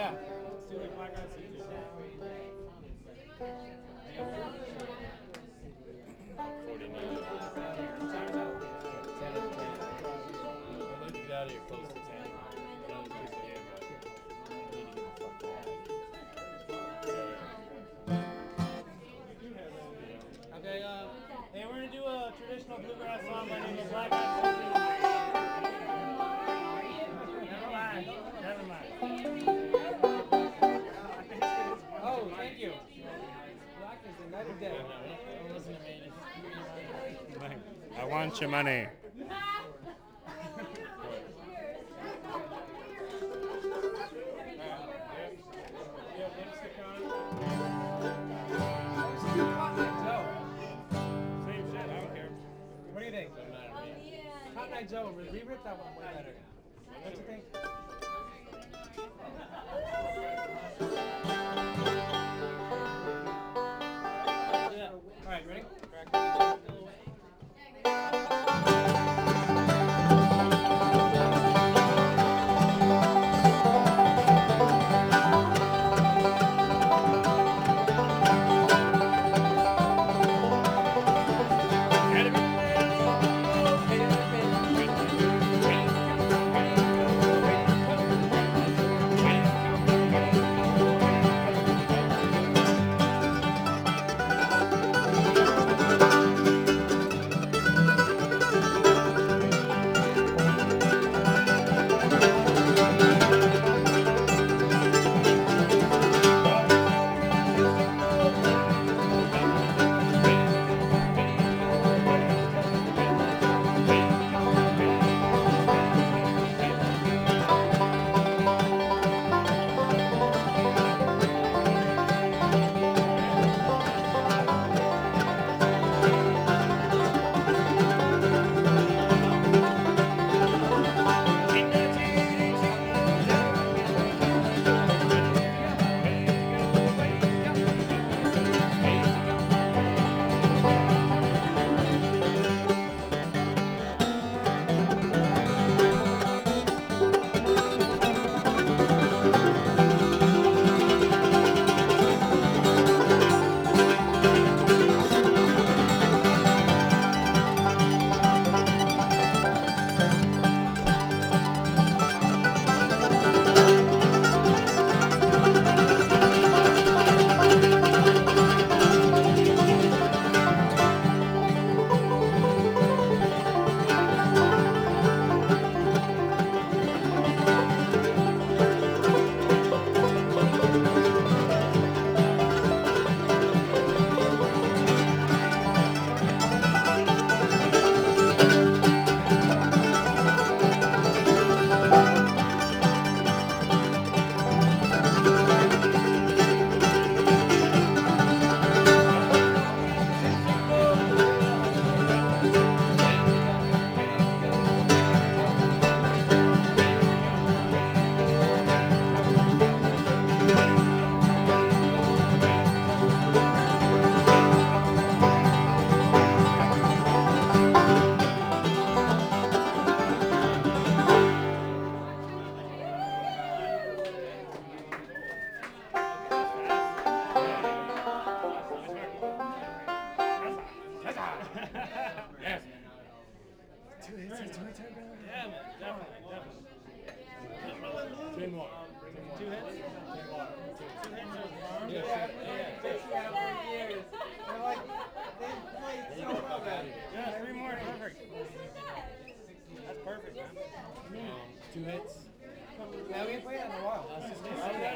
Yeah. Let's do like Black Eyed Peas. Get out of here close to 10. Okay, hey, we're gonna do a traditional bluegrass song by name of Black Eyed Peas. Never mind. Oh, thank you. Black is the night and day. Don't listen to me. I want your money. What do you think? Cotton Eye Joe, we ripped that one way better. What do you think? Yeah. All right, ready? Yes. Two hits. Yeah, man. Definitely. Three more. Two hits? Three more. Two hits of farm? Yeah. They're like, they played so well then. Yeah, three more. Perfect. That's perfect, man. Two hits. Yeah, we ain't played that in a while.